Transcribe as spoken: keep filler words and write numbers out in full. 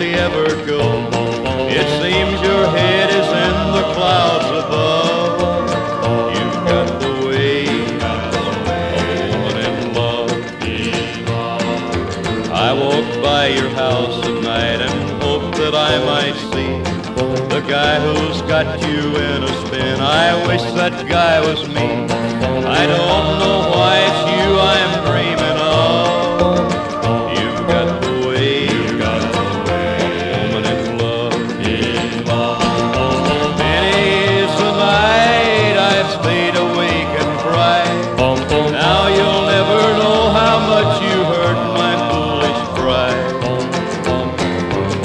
we ever go. It seems your head is in the clouds above. You've got the way of a woman in love. I walk by your house at night and hope that I might see the guy who's got you in a spin. I wish that guy was me. I don't know why it's you I'm